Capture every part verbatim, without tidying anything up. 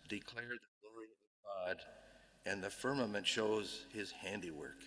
declare the glory of God, and the firmament shows his handiwork.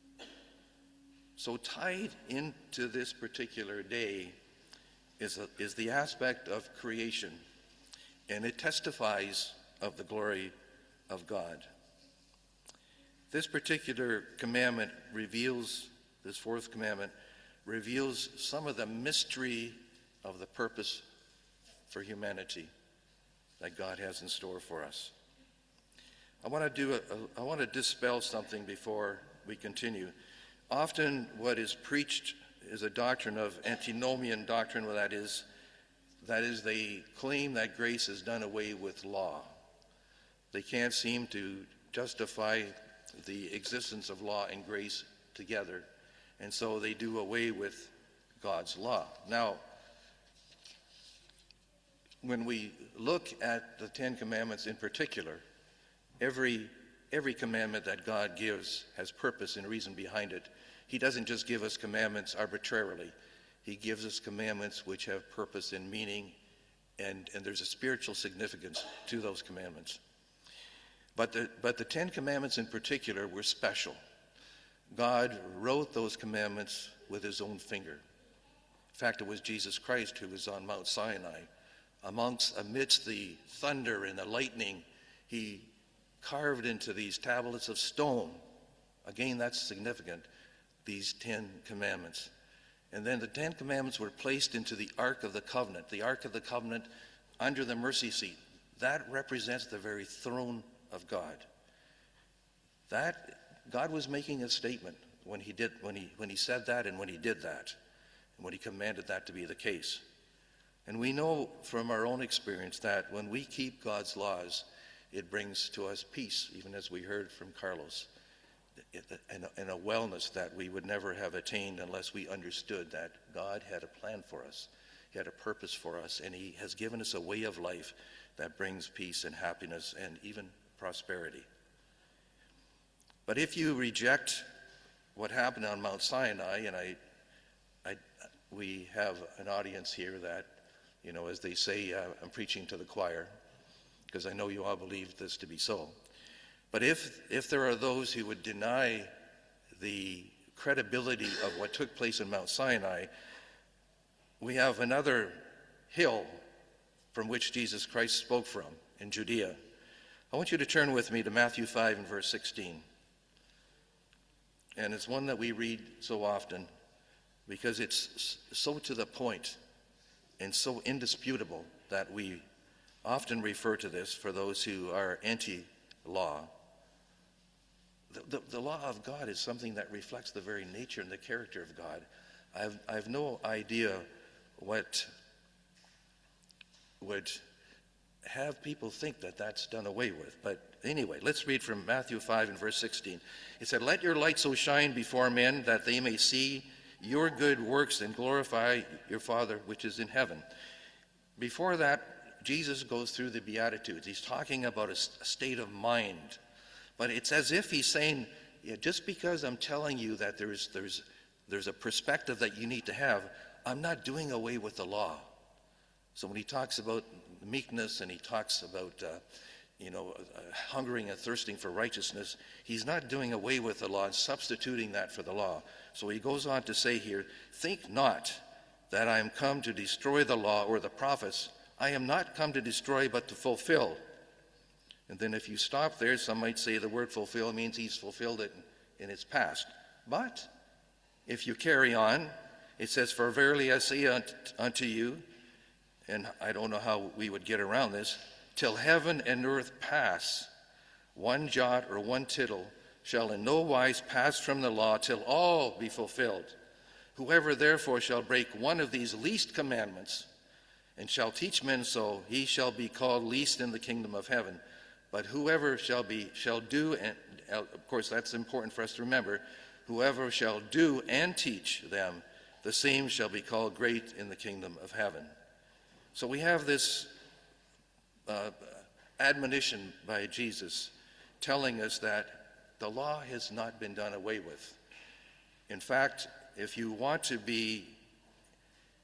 So tied into this particular day is, a, is the aspect of creation, and it testifies of the glory of God. This particular commandment reveals, this fourth commandment, reveals some of the mystery of the purpose for humanity that God has in store for us. I want to do a, a, I want to dispel something before we continue. Often what is preached is a doctrine of antinomian doctrine, well, that is, that is they claim that grace is done away with law. They can't seem to justify the existence of law and grace together, and so they do away with God's law. Now, when we look at the Ten Commandments in particular, every every commandment that God gives has purpose and reason behind it. He doesn't just give us commandments arbitrarily. He gives us commandments which have purpose and meaning, and, and there's a spiritual significance to those commandments. But the, but the Ten Commandments in particular were special. God wrote those commandments with his own finger. In fact, it was Jesus Christ who was on Mount Sinai. Amongst, amidst the thunder and the lightning, he carved into these tablets of stone, again, that's significant, these Ten Commandments. And then the Ten Commandments were placed into the Ark of the Covenant, the Ark of the Covenant under the mercy seat. That represents the very throne of God. That, God was making a statement when he did, when he, when he said that and when he did that, and when he commanded that to be the case. And we know from our own experience that when we keep God's laws, it brings to us peace, even as we heard from Carlos, and a, and a wellness that we would never have attained unless we understood that God had a plan for us. He had a purpose for us, and he has given us a way of life that brings peace and happiness and even prosperity. But if you reject what happened on Mount Sinai, and I, I, we have an audience here that, you know, as they say, uh, I'm preaching to the choir, because I know you all believe this to be so. But if, if there are those who would deny the credibility of what took place in Mount Sinai, we have another hill from which Jesus Christ spoke from in Judea. I want you to turn with me to Matthew five and verse sixteen. And it's one that we read so often because it's so to the point and so indisputable that we often refer to this for those who are anti-law. The, the, the law of God is something that reflects the very nature and the character of God. I have, I have no idea what would have people think that that's done away with. But anyway, let's read from Matthew five and verse sixteen. It said, "Let your light so shine before men that they may see your good works and glorify your Father which is in heaven." Before that, Jesus goes through the Beatitudes. He's talking about a, a state of mind. But it's as if he's saying, yeah, just because I'm telling you that there's, there's, there's a perspective that you need to have, I'm not doing away with the law. So when he talks about meekness and he talks about, uh, you know, uh, hungering and thirsting for righteousness, he's not doing away with the law and substituting that for the law. So he goes on to say here, "Think not that I am come to destroy the law or the prophets. I am not come to destroy, but to fulfill." And then if you stop there, some might say the word fulfill means he's fulfilled it in, in its past. But if you carry on, it says, "For verily I say unto you," and I don't know how we would get around this, "till heaven and earth pass, one jot or one tittle shall in no wise pass from the law till all be fulfilled. Whoever therefore shall break one of these least commandments and shall teach men so, he shall be called least in the kingdom of heaven. But whoever shall be shall do," and of course that's important for us to remember, "whoever shall do and teach them, the same shall be called great in the kingdom of heaven." So we have this uh, admonition by Jesus telling us that the law has not been done away with. In fact, if you want to be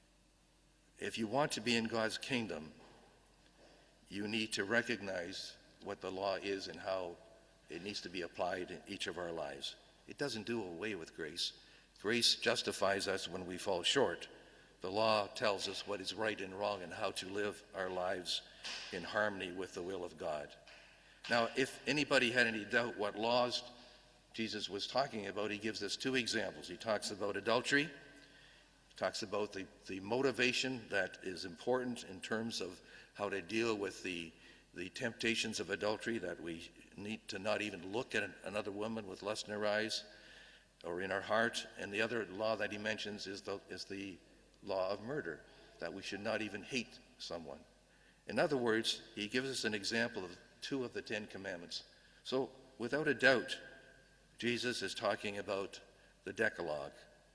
if you want to be in God's kingdom, you need to recognize what the law is and how it needs to be applied in each of our lives. It doesn't do away with grace. Grace justifies us when we fall short. The law tells us what is right and wrong and how to live our lives in harmony with the will of God. Now, if anybody had any doubt what laws Jesus was talking about, he gives us two examples. He talks about adultery. He talks about the, the motivation that is important in terms of how to deal with the, the temptations of adultery, that we need to not even look at another woman with lust in our eyes or in our heart. And the other law that he mentions is the, is the law of murder, that we should not even hate someone. In other words, he gives us an example of two of the Ten Commandments. So without a doubt, Jesus is talking about the Decalogue.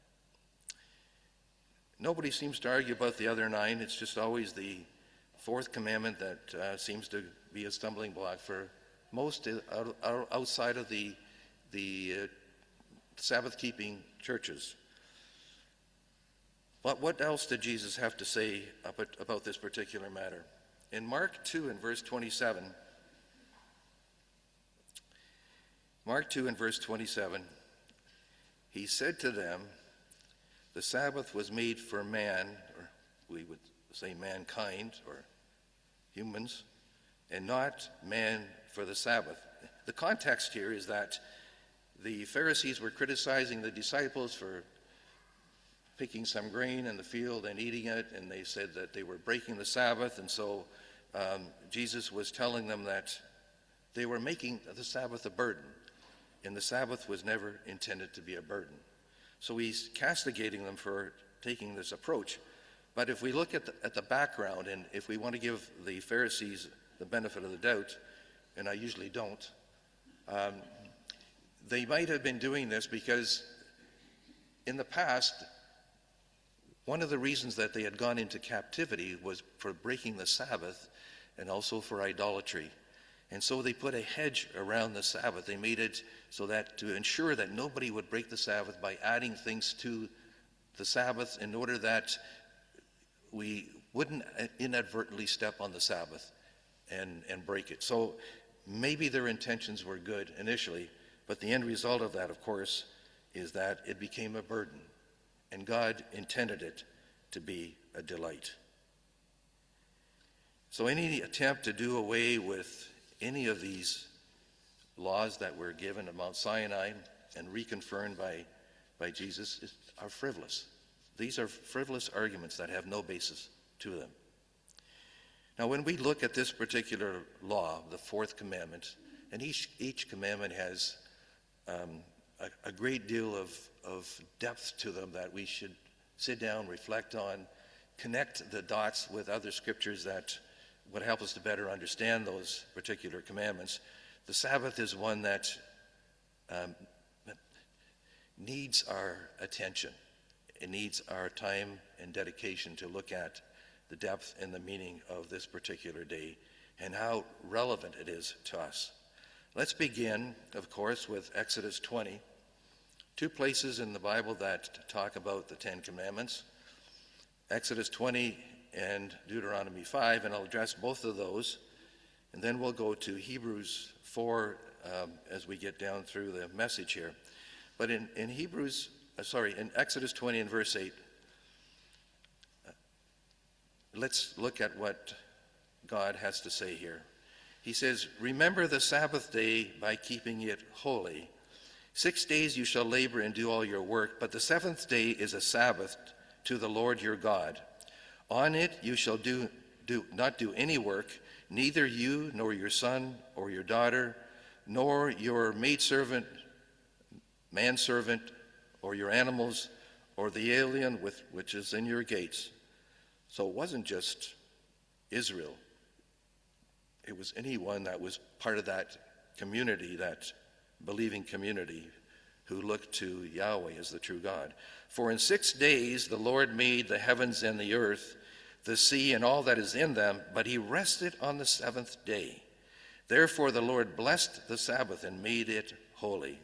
Nobody seems to argue about the other nine. It's just always the fourth commandment that uh, seems to be a stumbling block for most uh, outside of the, the uh, Sabbath-keeping churches. But what else did Jesus have to say about, about this particular matter? In Mark two and verse twenty-seven, Mark two and verse twenty-seven, he said to them, the Sabbath was made for man, or we would say mankind, or humans, and not man for the Sabbath. The context here is that the Pharisees were criticizing the disciples for picking some grain in the field and eating it, and they said that they were breaking the Sabbath, and so um, Jesus was telling them that they were making the Sabbath a burden, and the Sabbath was never intended to be a burden. So he's castigating them for taking this approach. But if we look at the, at the background, and if we want to give the Pharisees the benefit of the doubt, and I usually don't, um, they might have been doing this because in the past, one of the reasons that they had gone into captivity was for breaking the Sabbath and also for idolatry. And so they put a hedge around the Sabbath. They made it so that to ensure that nobody would break the Sabbath by adding things to the Sabbath in order that we wouldn't inadvertently step on the Sabbath and, and break it. So maybe their intentions were good initially, but the end result of that, of course, is that it became a burden. And God intended it to be a delight. So any attempt to do away with any of these laws that were given at Mount Sinai and reconfirmed by, by Jesus is, are frivolous. These are frivolous arguments that have no basis to them. Now, when we look at this particular law, the fourth commandment, and each, each commandment has um, a, a great deal of, of depth to them that we should sit down, reflect on, connect the dots with other scriptures that would help us to better understand those particular commandments. The Sabbath is one that um, needs our attention. It needs our time and dedication to look at the depth and the meaning of this particular day and how relevant it is to us. Let's begin, of course, with Exodus twenty. Two places in the Bible that talk about the Ten Commandments. Exodus twenty and Deuteronomy five, and I'll address both of those. And then we'll go to Hebrews four um, as we get down through the message here. But in, in Hebrews, uh, sorry, in Exodus twenty and verse eight, uh, let's look at what God has to say here. He says, "Remember the Sabbath day by keeping it holy. Six days you shall labor and do all your work, but the seventh day is a Sabbath to the Lord your God. On it you shall do, do not do any work, neither you nor your son or your daughter, nor your maidservant, manservant, or your animals, or the alien with, which is in your gates." So it wasn't just Israel. It was anyone that was part of that community, that believing community, who looked to Yahweh as the true God. "For in six days the Lord made the heavens and the earth, the sea and all that is in them, but he rested on the seventh day. Therefore the Lord blessed the Sabbath and made it holy."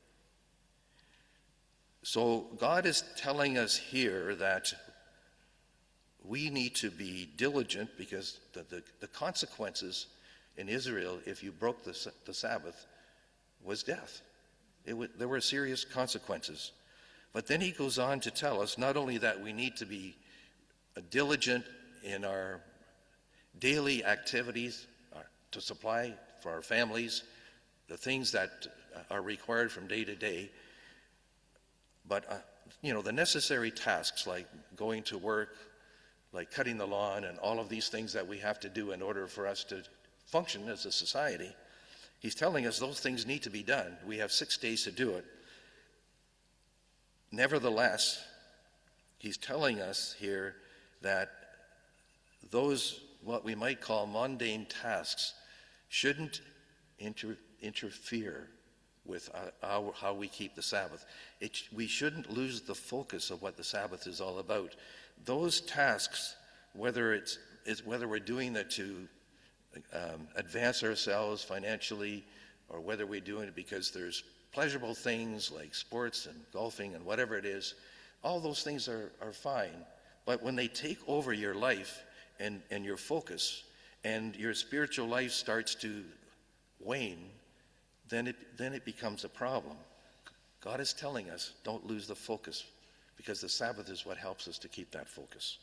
So God is telling us here that we need to be diligent because the, the, the consequences in Israel, if you broke the, the Sabbath, was death. It would, there were serious consequences. But then he goes on to tell us not only that we need to be diligent in our daily activities uh, to supply for our families the things that are required from day to day, but uh, you know, the necessary tasks like going to work, like cutting the lawn, and all of these things that we have to do in order for us to function as a society, he's telling us those things need to be done. We have six days to do it. Nevertheless, he's telling us here that those, what we might call mundane tasks, shouldn't inter- interfere with uh, our, how we keep the Sabbath. It, we shouldn't lose the focus of what the Sabbath is all about. Those tasks, whether it's, it's whether we're doing that to um, advance ourselves financially, or whether we're doing it because there's pleasurable things like sports and golfing and whatever it is, all those things are, are fine. But when they take over your life and, and your focus, and your spiritual life starts to wane, then it, then it becomes a problem. God is telling us, don't lose the focus, because the Sabbath is what helps us to keep that focus.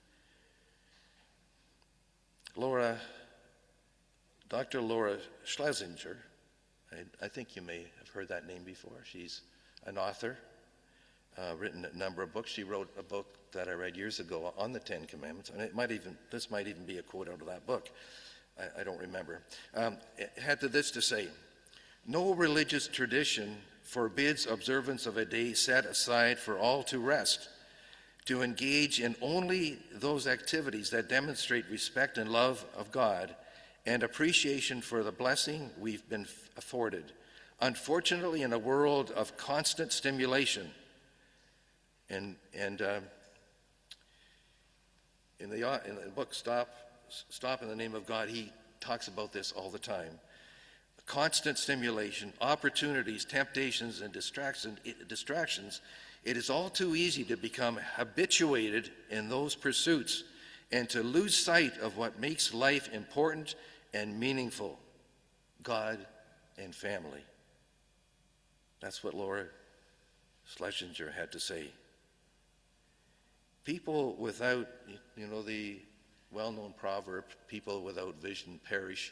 Laura, Doctor Laura Schlesinger, I, I think you may have heard that name before. She's an author, uh, written a number of books. She wrote a book that I read years ago on the Ten Commandments, and it might even, this might even be a quote out of that book. I, I don't remember. Um, it had to this to say, no religious tradition forbids observance of a day set aside for all to rest, to engage in only those activities that demonstrate respect and love of God and appreciation for the blessing we've been afforded. Unfortunately, in a world of constant stimulation, and, and uh, in, the, uh, in the book Stop, Stop in the Name of God, he talks about this all the time. Constant stimulation, opportunities, temptations, and distraction, distractions, it is all too easy to become habituated in those pursuits and to lose sight of what makes life important and meaningful, God and family. That's what Laura Schlesinger had to say. People without, you know, the well-known proverb, people without vision perish.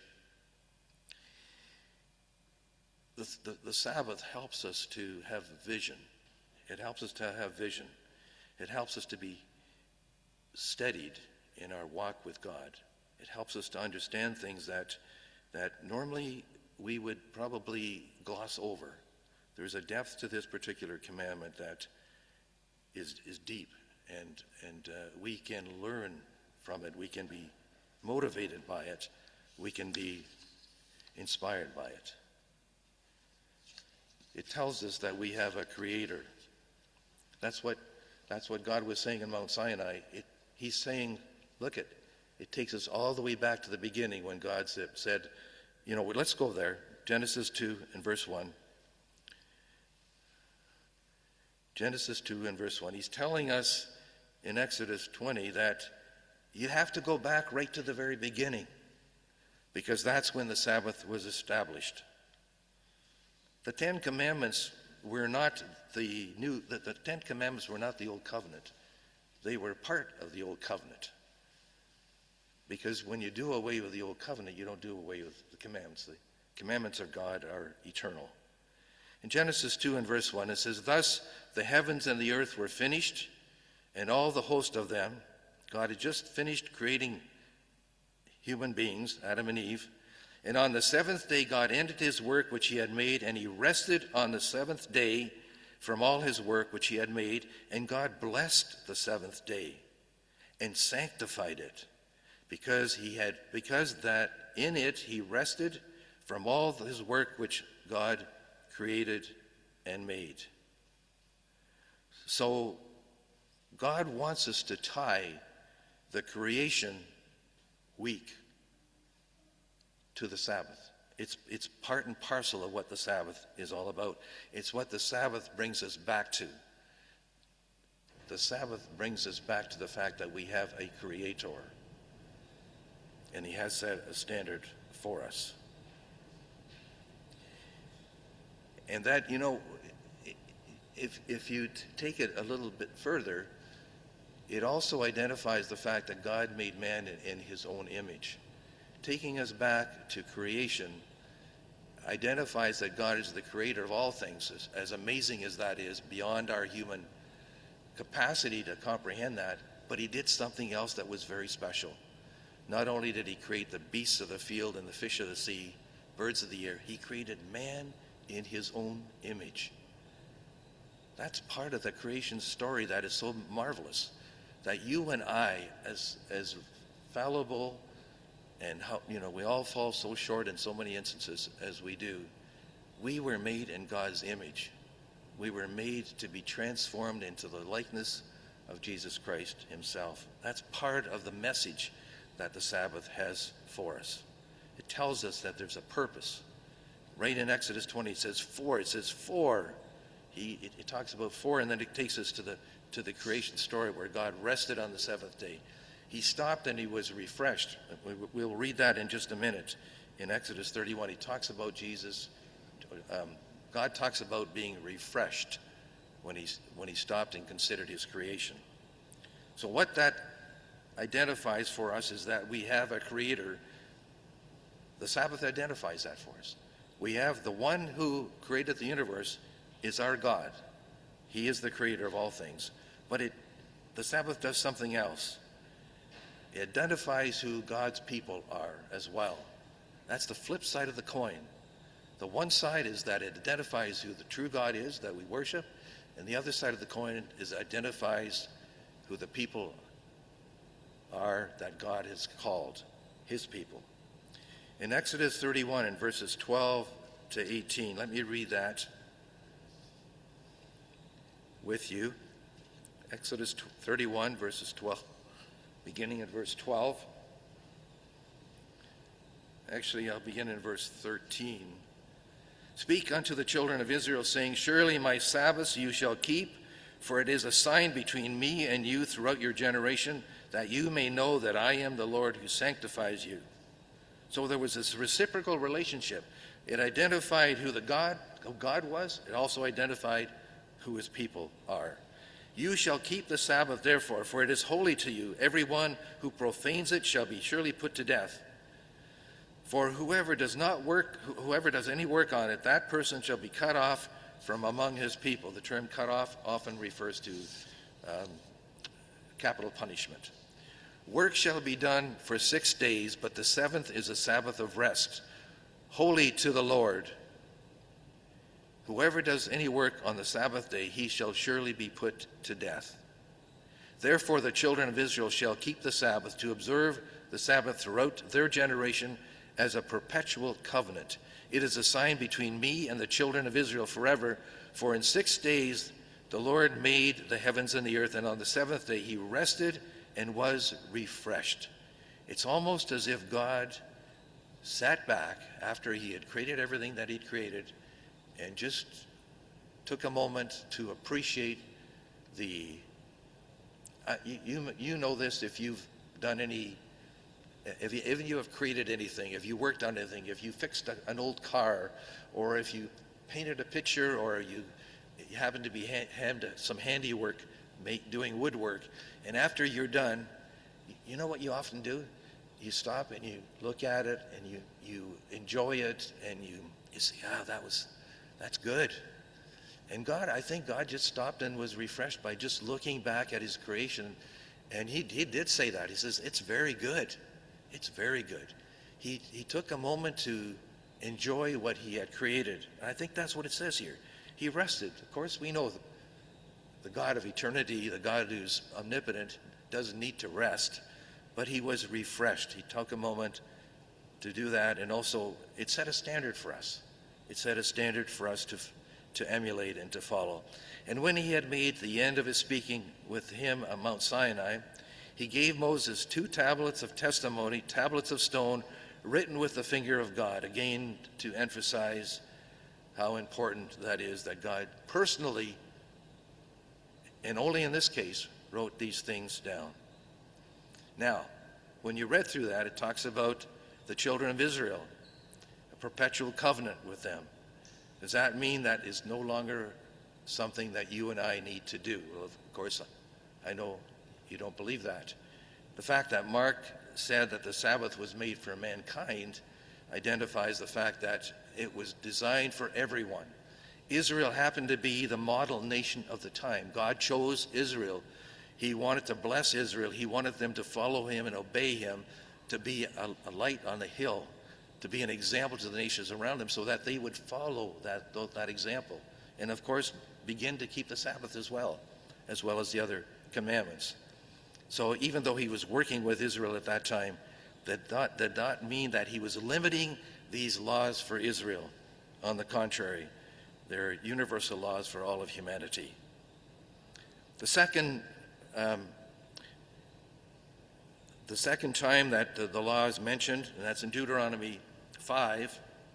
The, the, the Sabbath helps us to have vision. It helps us to have vision. It helps us to be steadied in our walk with God. It helps us to understand things that, that normally we would probably gloss over. There's a depth to this particular commandment that is, is deep, and, and uh, we can learn from it. We can be motivated by it. We can be inspired by it. It tells us that we have a creator. That's what, that's what God was saying in Mount Sinai. It, he's saying, look, it, it takes us all the way back to the beginning when God said, you know, let's go there. Genesis two and verse one. Genesis two and verse one. He's telling us in Exodus twenty that you have to go back right to the very beginning, because that's when the Sabbath was established. The Ten Commandments were not the new, the, the Ten Commandments were not the Old Covenant. They were part of the Old Covenant. Because when you do away with the Old Covenant, you don't do away with the commandments. The commandments of God are eternal. In Genesis two and verse one, it says, thus the heavens and the earth were finished, and all the host of them. God had just finished creating human beings, Adam and Eve. And on the seventh day, God ended his work which he had made, and he rested on the seventh day from all his work which he had made. And God blessed the seventh day and sanctified it, because he had, because that in it he rested from all his work which God created and made. So God wants us to tie the creation week to the Sabbath. It's, it's part and parcel of what the Sabbath is all about. It's what the Sabbath brings us back to. The Sabbath brings us back to the fact that we have a creator, and he has set a standard for us. And that, you know, if, if you t- take it a little bit further, it also identifies the fact that God made man in, in his own image. Taking us back to creation identifies that God is the creator of all things, as, as amazing as that is, beyond our human capacity to comprehend that, but he did something else that was very special. Not only did he create the beasts of the field and the fish of the sea, birds of the air, he created man in his own image. That's part of the creation story that is so marvelous, that you and I, as as fallible, and how, you know, we all fall so short in so many instances as we do, we were made in God's image. We were made to be transformed into the likeness of Jesus Christ himself. That's part of the message that the Sabbath has for us. It tells us that there's a purpose. Right in Exodus twenty, it says for. It says for. He, it, it talks about for, and then it takes us to the to the creation story where God rested on the seventh day. He stopped and he was refreshed. We'll read that in just a minute. In Exodus thirty-one, he talks about Jesus. Um, God talks about being refreshed when he, when he stopped and considered his creation. So what that identifies for us is that we have a creator. The Sabbath identifies that for us. We have the one who created the universe is our God. He is the creator of all things. But it, the Sabbath does something else. It identifies who God's people are as well. That's the flip side of the coin. The one side is that it identifies who the true God is that we worship, and the other side of the coin is identifies who the people are that God has called his people. In Exodus thirty-one, in verses twelve to eighteen, let me read that with you. Exodus thirty-one, verses twelve. Beginning at verse twelve. Actually, I'll begin in verse thirteen. Speak unto the children of Israel, saying, surely my Sabbaths you shall keep, for it is a sign between me and you throughout your generation, that you may know that I am the Lord who sanctifies you. So there was this reciprocal relationship. It identified who the God, who God was. It also identified who his people are. You shall keep the Sabbath, therefore, for it is holy to you. Every one who profanes it shall be surely put to death. For whoever does not work, whoever does any work on it, that person shall be cut off from among his people. The term cut off often refers to um, capital punishment. Work shall be done for six days, but the seventh is a Sabbath of rest, holy to the Lord. Whoever does any work on the Sabbath day, he shall surely be put to death. Therefore the children of Israel shall keep the Sabbath, to observe the Sabbath throughout their generation as a perpetual covenant. It is a sign between me and the children of Israel forever. For in six days the Lord made the heavens and the earth, and on the seventh day he rested and was refreshed. It's almost as if God sat back after he had created everything that he'd created and just took a moment to appreciate the, uh, you, you, you know this if you've done any, if you, if you have created anything, if you worked on anything, if you fixed a, an old car, or if you painted a picture, or you, you happen to be ha- hand, some handiwork, make, doing woodwork, and after you're done, you know what you often do? You stop and you look at it and you, you enjoy it, and you, you say, ah, that was, that's good. And God, I think God just stopped and was refreshed by just looking back at his creation. And he, he did say that. He says, it's very good. It's very good. He, he took a moment to enjoy what he had created. And I think that's what it says here. He rested. Of course, we know the, the God of eternity, the God who's omnipotent, doesn't need to rest. But he was refreshed. He took a moment to do that. And also, it set a standard for us. It set a standard for us to to emulate and to follow. And when he had made the end of his speaking with him on Mount Sinai, he gave Moses two tablets of testimony, tablets of stone, written with the finger of God, again to emphasize how important that is, that God personally, and only in this case, wrote these things down. Now, when you read through that, it talks about the children of Israel, a perpetual covenant with them. Does that mean that is no longer something that you and I need to do? Well, of course, I know you don't believe that. The fact that Mark said that the Sabbath was made for mankind identifies the fact that it was designed for everyone. Israel happened to be the model nation of the time. God chose Israel. He wanted to bless Israel. He wanted them to follow him and obey him, to be a, a light on the hill, to be an example to the nations around them so that they would follow that, that example. And of course, begin to keep the Sabbath as well, as well as the other commandments. So even though he was working with Israel at that time, that not, did not mean that he was limiting these laws for Israel. On the contrary, they're universal laws for all of humanity. The second, um, the second time that the, the law is mentioned, and that's in Deuteronomy five,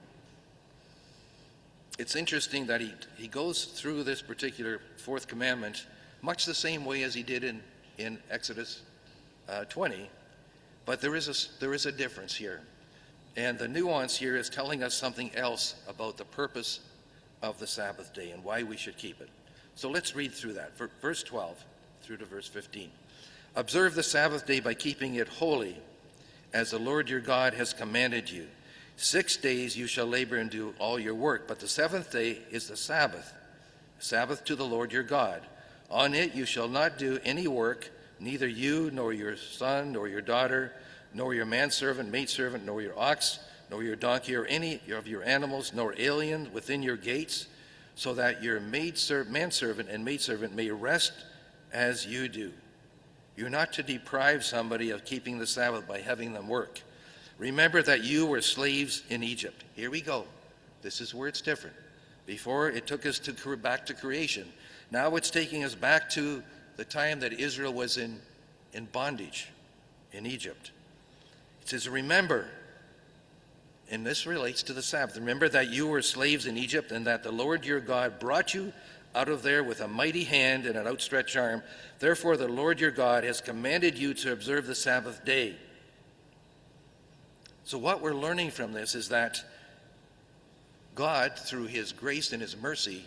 it's interesting that he, he goes through this particular fourth commandment much the same way as he did in, in Exodus uh, twenty, but there is, a, there is a difference here. And the nuance here is telling us something else about the purpose of the Sabbath day and why we should keep it. So let's read through that, for verse twelve through to verse fifteen. Observe the Sabbath day by keeping it holy, as the Lord your God has commanded you. Six days you shall labor and do all your work, but the seventh day is the Sabbath, Sabbath to the Lord your God. On it you shall not do any work, neither you, nor your son, nor your daughter, nor your manservant, maidservant, nor your ox, nor your donkey, or any of your animals, nor alien within your gates, so that your maidser- manservant and maidservant may rest as you do. You're not to deprive somebody of keeping the Sabbath by having them work. Remember that you were slaves in Egypt. Here we go. This is where it's different. Before, it took us to back to creation. Now it's taking us back to the time that Israel was in, in bondage in Egypt. It says, remember, and this relates to the Sabbath. Remember that you were slaves in Egypt and that the Lord your God brought you out of there with a mighty hand and an outstretched arm. Therefore, the Lord your God has commanded you to observe the Sabbath day. So what we're learning from this is that God, through his grace and his mercy,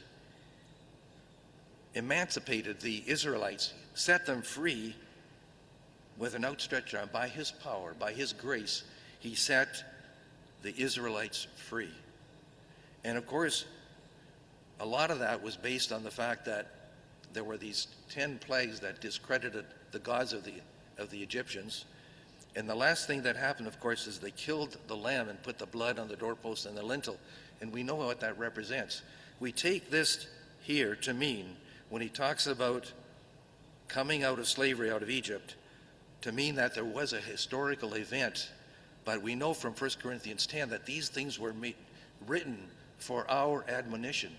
emancipated the Israelites, set them free with an outstretched arm. By his power, by his grace, he set the Israelites free. And of course, a lot of that was based on the fact that there were these ten plagues that discredited the gods of the, of the Egyptians. And the last thing that happened, of course, is they killed the lamb and put the blood on the doorpost and the lintel. And we know what that represents. We take this here to mean, when he talks about coming out of slavery out of Egypt, to mean that there was a historical event. But we know from First Corinthians ten that these things were made, written for our admonition.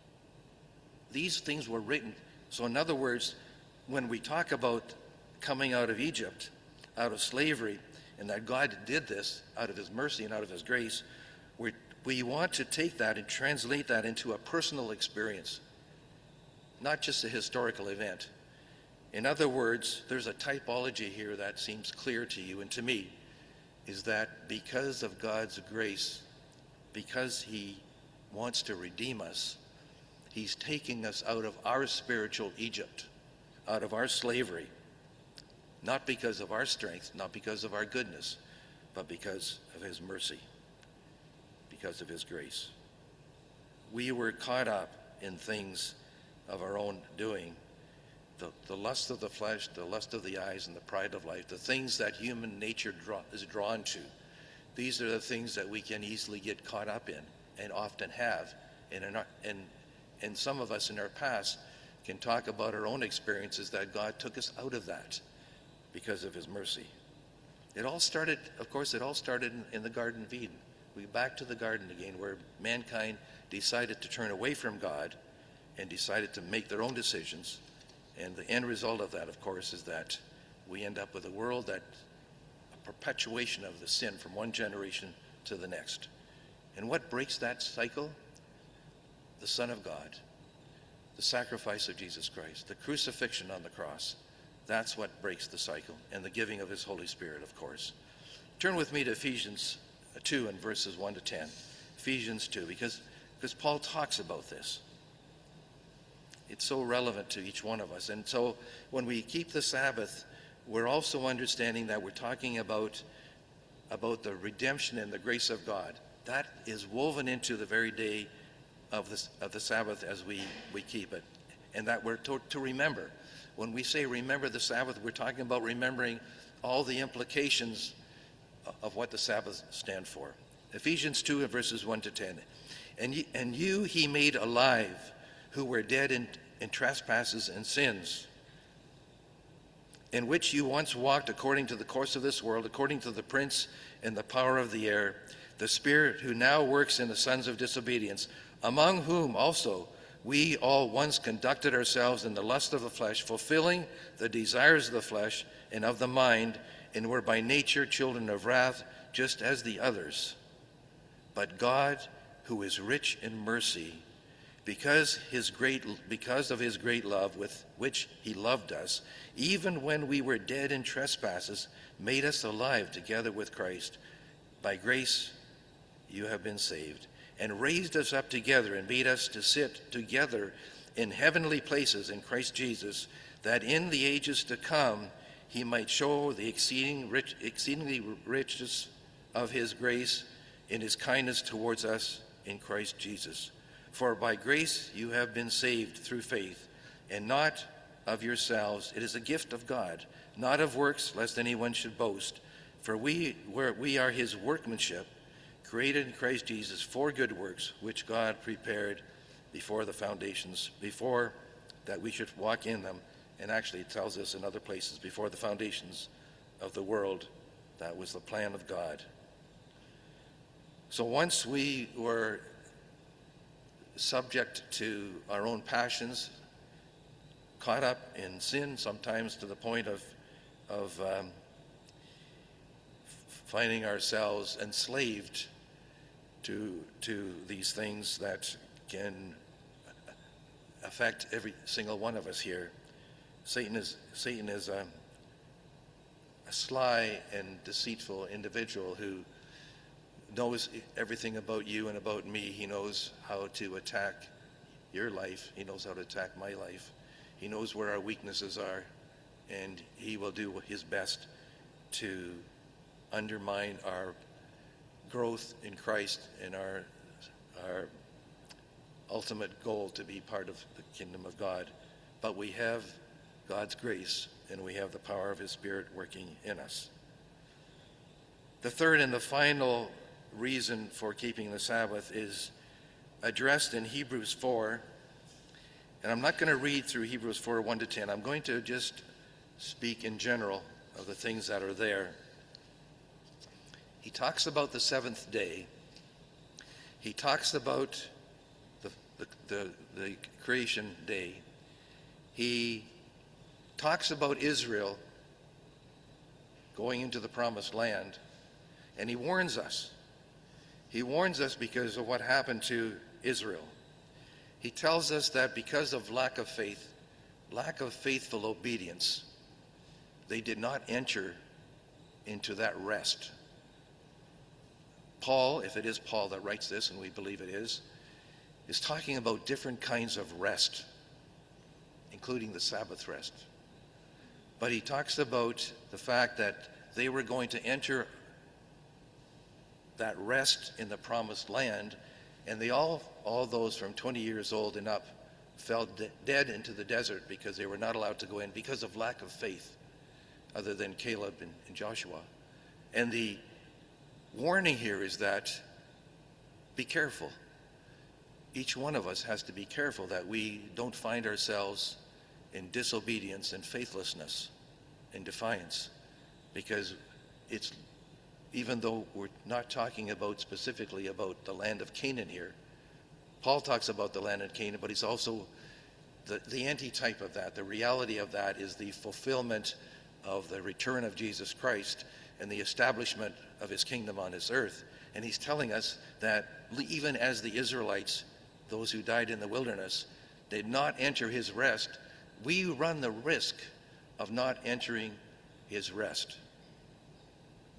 These things were written. So in other words, when we talk about coming out of Egypt, out of slavery, and that God did this out of his mercy and out of his grace, we we want to take that and translate that into a personal experience, not just a historical event. In other words, there's a typology here that seems clear to you and to me, is that because of God's grace, because he wants to redeem us, he's taking us out of our spiritual Egypt, out of our slavery, not because of our strength, not because of our goodness, but because of his mercy, because of his grace. We were caught up in things of our own doing, the, the lust of the flesh, the lust of the eyes, and the pride of life, the things that human nature draw, is drawn to. These are the things that we can easily get caught up in, and often have. And, in our, and, and some of us in our past can talk about our own experiences that God took us out of that because of his mercy. It all started, of course, it all started in, in the Garden of Eden. We back to the garden again, where mankind decided to turn away from God and decided to make their own decisions. And the end result of that, of course, is that we end up with a world that, a perpetuation of the sin from one generation to the next. And what breaks that cycle? The Son of God, the sacrifice of Jesus Christ, the crucifixion on the cross. That's what breaks the cycle, and the giving of his Holy Spirit, of course. Turn with me to Ephesians two and verses one to ten. Ephesians two, because, because Paul talks about this. It's so relevant to each one of us. And so when we keep the Sabbath, we're also understanding that we're talking about, about the redemption and the grace of God. That is woven into the very day of the, of the Sabbath as we, we keep it. And that we're to, to remember. When we say remember the Sabbath, we're talking about remembering all the implications of what the Sabbath stand for. Ephesians two and verses one to ten. And you, and you he made alive, who were dead in, in trespasses and sins, in which you once walked according to the course of this world, according to the prince and the power of the air, the spirit who now works in the sons of disobedience, among whom also we all once conducted ourselves in the lust of the flesh, fulfilling the desires of the flesh and of the mind, and were by nature children of wrath, just as the others. But God, who is rich in mercy, because his great because of his great love with which he loved us, even when we were dead in trespasses, made us alive together with Christ. By grace you have been saved, and raised us up together and made us to sit together in heavenly places in Christ Jesus, that in the ages to come he might show the exceeding rich, exceedingly riches of his grace in his kindness towards us in Christ Jesus. For by grace you have been saved through faith, and not of yourselves. It is a gift of God, not of works, lest anyone should boast. For we, were, we are his workmanship, created in Christ Jesus for good works, which God prepared before the foundations, before that we should walk in them. And actually it tells us in other places, before the foundations of the world, that was the plan of God. So once we were subject to our own passions, caught up in sin, sometimes to the point of, of um, finding ourselves enslaved to, to these things that can affect every single one of us here. Satan is, Satan is a, a sly and deceitful individual who knows everything about you and about me. He knows how to attack your life. He knows how to attack my life. He knows where our weaknesses are, and he will do his best to undermine our growth in Christ and our, our ultimate goal to be part of the kingdom of God. But we have God's grace, and we have the power of his Spirit working in us. The third and the final reason for keeping the Sabbath is addressed in Hebrews four. And I'm not going to read through Hebrews four, one to ten. I'm going to just speak in general of the things that are there. He talks about the seventh day. He talks about the, the, the, the creation day. He talks about Israel going into the promised land. And he warns us. He warns us because of what happened to Israel. He tells us that because of lack of faith, lack of faithful obedience, they did not enter into that rest. Paul, if it is Paul that writes this, and we believe it is, is talking about different kinds of rest, including the Sabbath rest. But he talks about the fact that they were going to enter that rest in the promised land, and they all, all those from twenty years old and up, fell de- dead into the desert because they were not allowed to go in because of lack of faith, other than Caleb and, and Joshua. And the warning here is that be careful. Each one of us has to be careful that we don't find ourselves in disobedience and faithlessness and defiance, because it's, even though we're not talking about specifically about the land of Canaan here, Paul talks about the land of Canaan, but he's also the, the antitype of that. The reality of that is the fulfillment of the return of Jesus Christ and the establishment of his kingdom on this earth. And he's telling us that even as the Israelites, those who died in the wilderness, did not enter his rest, we run the risk of not entering his rest,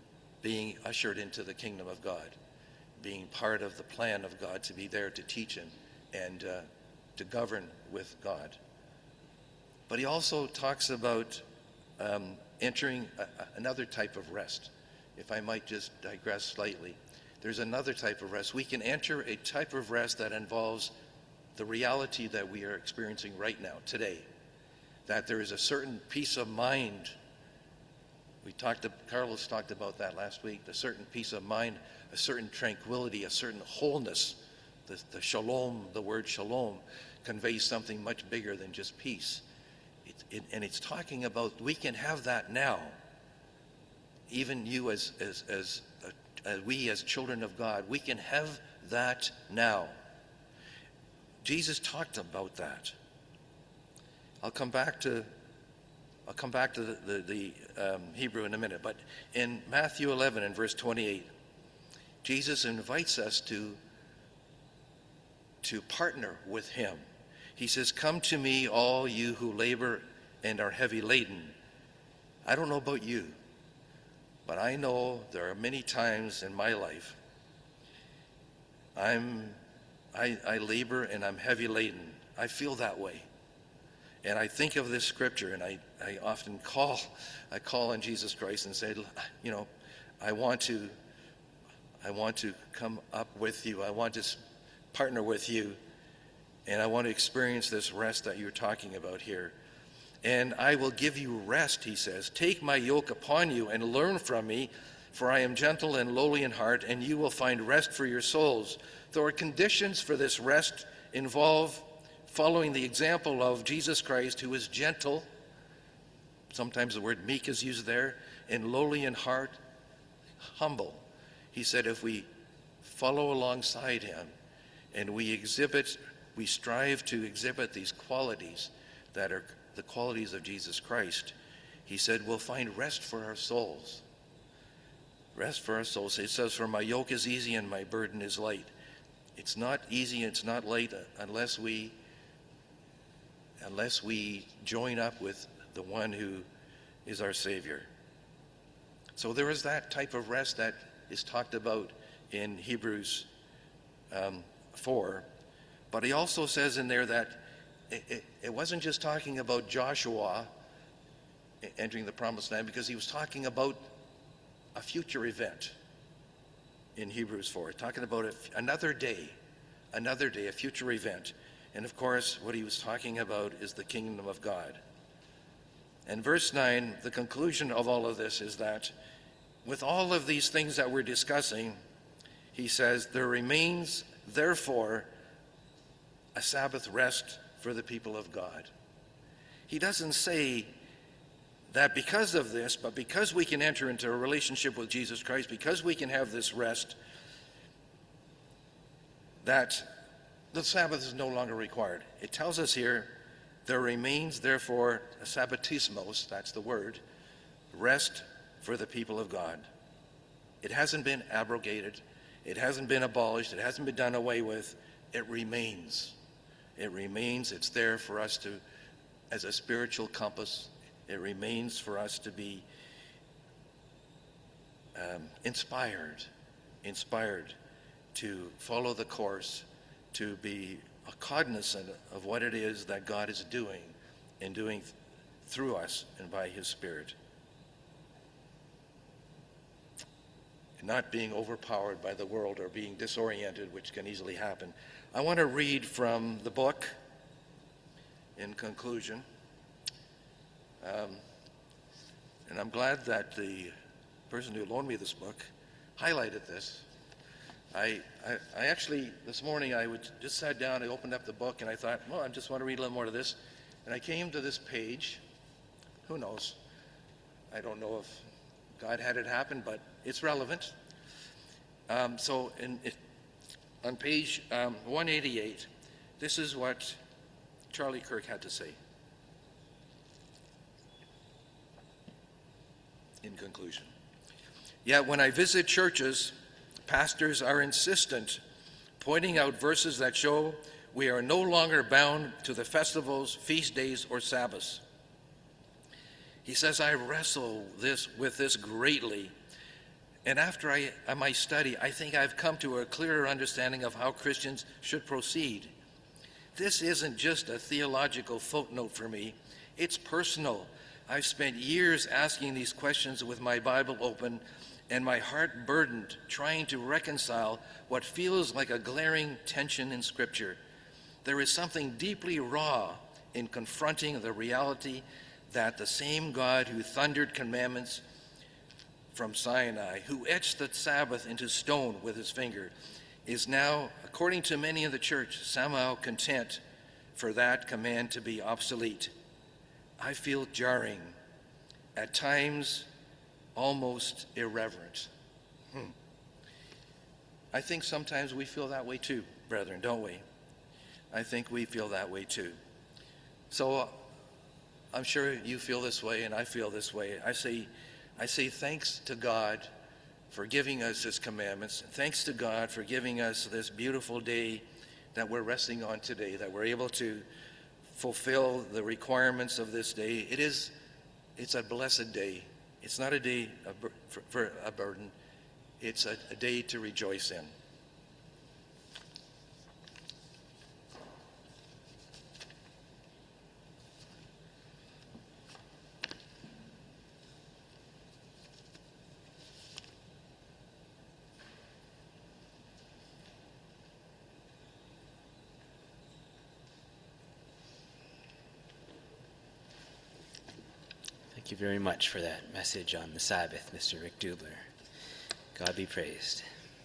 being ushered into the kingdom of God, being part of the plan of God, to be there to teach him and uh, to govern with God. But he also talks about um, entering a, a, another type of rest. If I might just digress slightly, there's another type of rest. We can enter a type of rest that involves the reality that we are experiencing right now, today, that there is a certain peace of mind. We talked, Carlos talked about that last week, a certain peace of mind, a certain tranquility, a certain wholeness. The, the shalom, the word shalom, conveys something much bigger than just peace. It, it, and it's talking about we can have that now. Even you as, as, as, uh, as we as children of God, we can have that now. Jesus talked about that. I'll come back to I'll come back to the, the, the um, Hebrew in a minute, but in Matthew eleven and verse twenty-eight, Jesus invites us to, to partner with him. He says, "Come to me, all you who labor and are heavy laden." I don't know about you, but I know there are many times in my life I'm I, I labor and I'm heavy laden. I feel that way. And I think of this scripture, and I, I often call, I call on Jesus Christ and say, you know, I want to, I want to come up with you. I want to partner with you, and I want to experience this rest that you're talking about here. And I will give you rest, he says. "Take my yoke upon you and learn from me, for I am gentle and lowly in heart, and you will find rest for your souls." There are conditions for this rest involve following the example of Jesus Christ, who is gentle. Sometimes the word meek is used there, and lowly in heart, humble. He said if we follow alongside him and we exhibit, we strive to exhibit these qualities that are the qualities of Jesus Christ, he said we'll find rest for our souls. Rest for our souls. It says, "For my yoke is easy and my burden is light." It's not easy, it's not light unless we unless we join up with the one who is our Savior. So there is that type of rest that is talked about in Hebrews um, four. But he also says in there that it, it, it wasn't just talking about Joshua entering the promised land, because he was talking about a future event in Hebrews four, talking about a, another day, another day, a future event. And of course, what he was talking about is the kingdom of God. And verse nine, the conclusion of all of this is that with all of these things that we're discussing, he says, there remains, therefore, a Sabbath rest for the people of God. He doesn't say that because of this, but because we can enter into a relationship with Jesus Christ, because we can have this rest, that the Sabbath is no longer required. It tells us here, there remains, therefore, a sabbatismos, that's the word, rest for the people of God. It hasn't been abrogated. It hasn't been abolished. It hasn't been done away with. It remains. It remains. It's there for us to, as a spiritual compass, it remains for us to be um, inspired, inspired to follow the course, to be cognizant of what it is that God is doing and doing th- through us and by his Spirit. And not being overpowered by the world or being disoriented, which can easily happen. I want to read from the book in conclusion. Um, and I'm glad that the person who loaned me this book highlighted this. I, I, I actually, this morning, I would, just sat down, I opened up the book, and I thought, well, I just want to read a little more of this. And I came to this page. Who knows? I don't know if God had it happen, but it's relevant. Um, so in, it, on page um, one eighty-eight, this is what Charlie Kirk had to say. In conclusion, yet when I visit churches, pastors are insistent, pointing out verses that show we are no longer bound to the festivals, feast days, or Sabbaths. He says, I wrestle this with this greatly, And after I, my study, I think I've come to a clearer understanding of how Christians should proceed. This isn't just a theological footnote for me. It's personal. I've spent years asking these questions with my Bible open and my heart burdened, trying to reconcile what feels like a glaring tension in Scripture. There is something deeply raw in confronting the reality that the same God who thundered commandments from Sinai, who etched the Sabbath into stone with his finger, is now, according to many in the church, somehow content for that command to be obsolete. I feel jarring, at times almost irreverent. Hmm. I think sometimes we feel that way too, brethren, don't we? I think we feel that way too. So uh, I'm sure you feel this way and I feel this way. I say, I say thanks to God for giving us his commandments. Thanks to God for giving us this beautiful day that we're resting on today, that we're able to fulfill the requirements of this day. It is, it's a blessed day. It's not a day for, for a burden. It's a, a day to rejoice in. Thank you very much for that message on the Sabbath, Mister Rick Dubler. God be praised.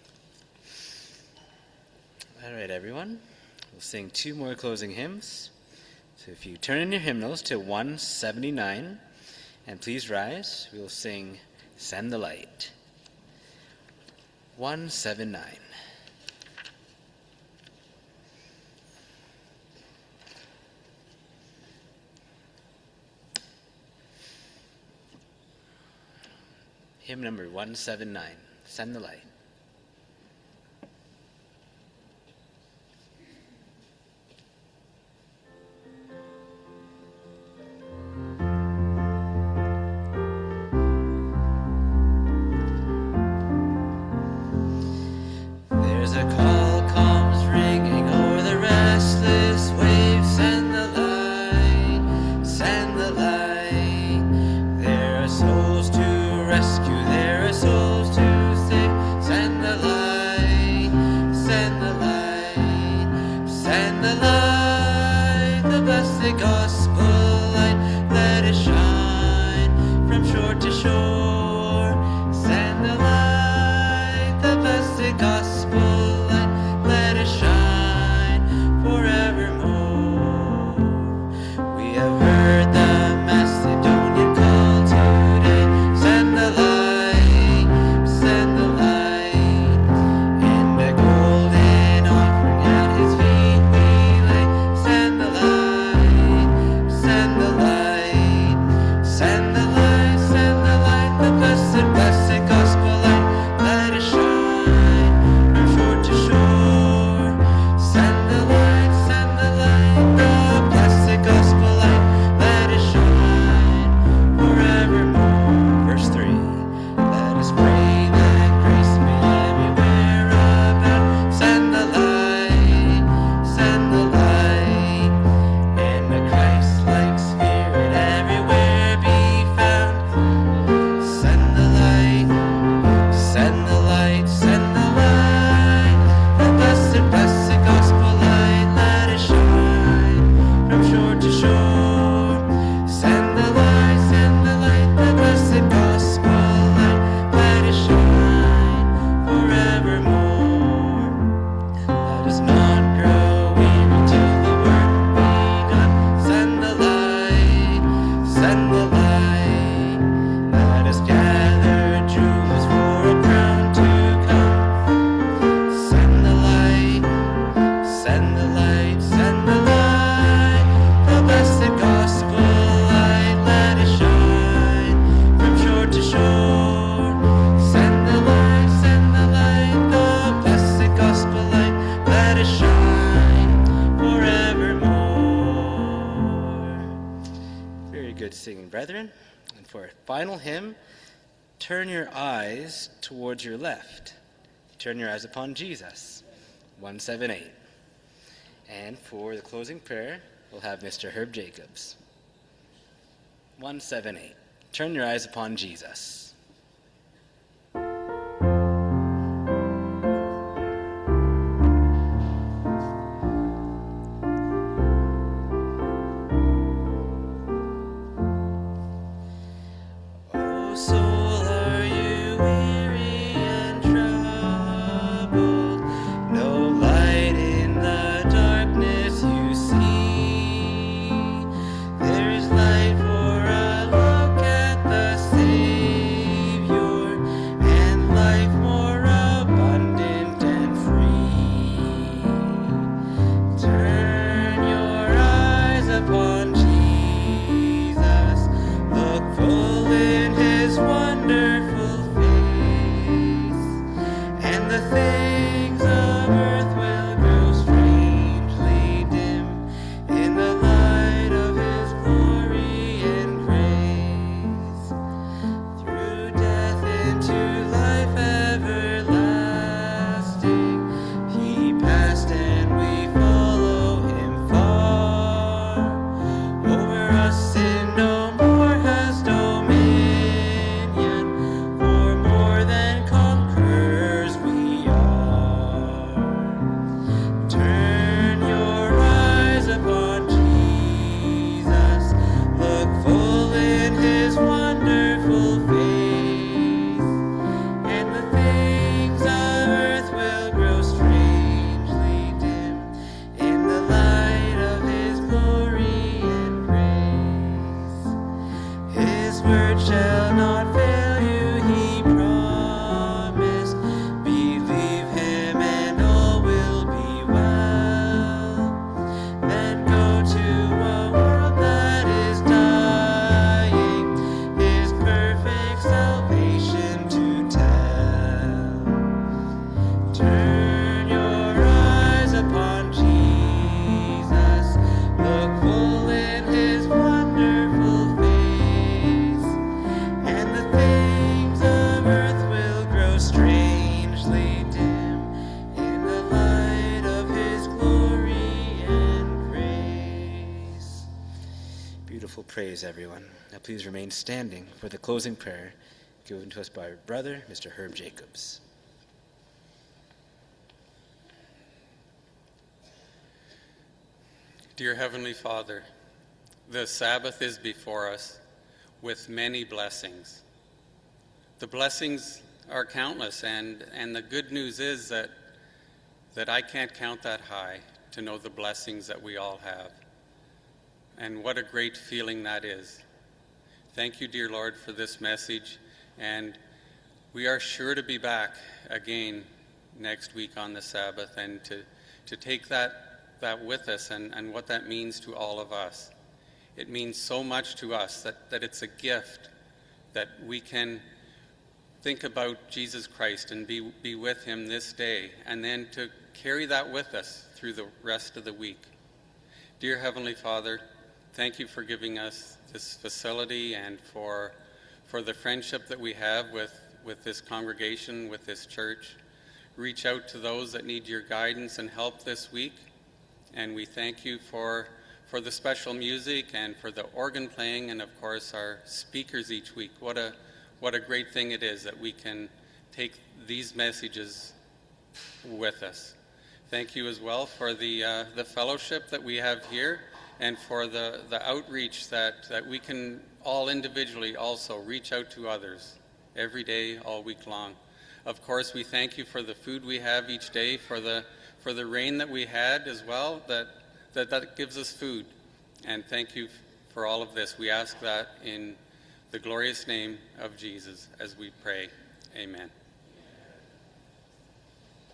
All right, everyone. We'll sing two more closing hymns. So if you turn in your hymnals to one seventy-nine, and please rise, we'll sing Send the Light. one seventy-nine. Hymn number one seventy-nine, Send the Light. There's a call comes ringing o'er the restless waves. Send the light, send the light. There are souls to rescue, there are souls to save. Send the light, send the light, send the light, the blessed gospel light. Let it shine from shore to shore. Send the light, the blessed gospel light. Let it shine forevermore. We have heard the Macedonian call today. Send the light, send the light. In the golden offering at his feet we lay. Send the light, send the light, send the light, send the light, the blessed, blessed gospel light. Let it shine from shore to shore. Send the light, send the light, the blessed gospel light. Let it shine forevermore. Verse three. Let us pray that grace may everywhere abound. Send the light, send the light, and the Christ-like spirit everywhere be found. Send the light, send the light, send the light, the blessed, blessed gospel light. Let it shine from shore to shore. Send the light, send the light, the blessed gospel light. Let it shine forevermore. Let us not grow weary till the work be done. Send the light, send the light. Let us gather jewels for a crown to come. Send the light, send the light, send the light, the blessed gospel light. Let it shine from shore to shore. Send the light, send the light, the blessed gospel light. Let it shine forevermore. Very good singing, brethren. And for our final hymn, Turn your eyes towards your left. Turn your eyes upon Jesus. one seventy-eight. And for the closing prayer, we'll have Mister Herb Jacobs. one seventy-eight. Turn your eyes upon Jesus. Praise, everyone. Now please remain standing for the closing prayer given to us by our brother, Mister Herb Jacobs. Dear Heavenly Father, the Sabbath is before us with many blessings. The blessings are countless, and, and the good news is that, that I can't count that high to know the blessings that we all have. And what a great feeling that is. Thank you, dear Lord, for this message. And we are sure to be back again next week on the Sabbath and to, to take that, that with us and, and what that means to all of us. It means so much to us that, that it's a gift that we can think about Jesus Christ and be, be with him this day, and then to carry that with us through the rest of the week. Dear Heavenly Father, thank you for giving us this facility and for for the friendship that we have with, with this congregation, with this church. Reach out to those that need your guidance and help this week. And we thank you for, for the special music and for the organ playing and, of course, our speakers each week. What a, what a great thing it is that we can take these messages with us. Thank you as well for the, uh, the fellowship that we have here, and for the, the outreach that, that we can all individually also reach out to others every day, all week long. Of course, we thank you for the food we have each day, for the for the rain that we had as well, that, that, that gives us food. And thank you for all of this. We ask that in the glorious name of Jesus as we pray. Amen.